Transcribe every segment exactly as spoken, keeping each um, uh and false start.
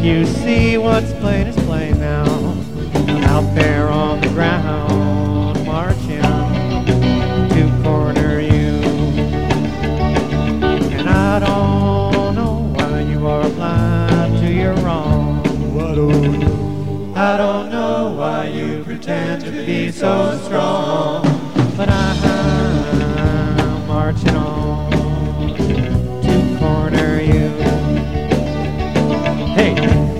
you see what's plain is plain now. I'm out there on the ground, marching to corner you. And I don't know why you are blind to your wrong. I don't know. I don't know why you pretend to be so strong. But I'm marching on to corner you. Hey!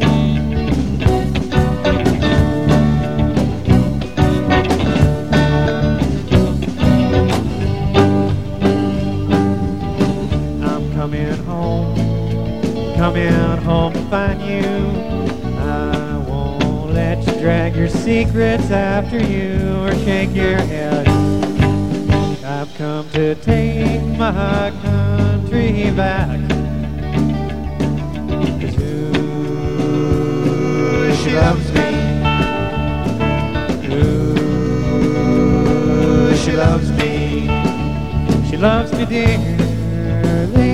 I'm coming home, coming home to find you. I won't let you drag your secrets after you or shake your head. I've come to take my country back. 'Cause who she loves me, who she loves me, she loves me dearly.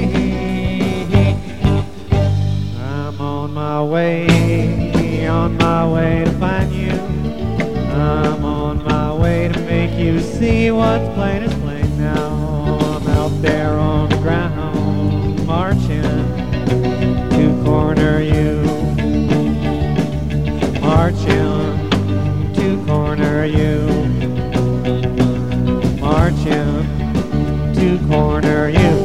I'm on my way, on my way to find you. I'm on my way to make you see what's plain is plain now. I'm out there on the ground, marching to corner you. Marching to corner you. Marching to corner you.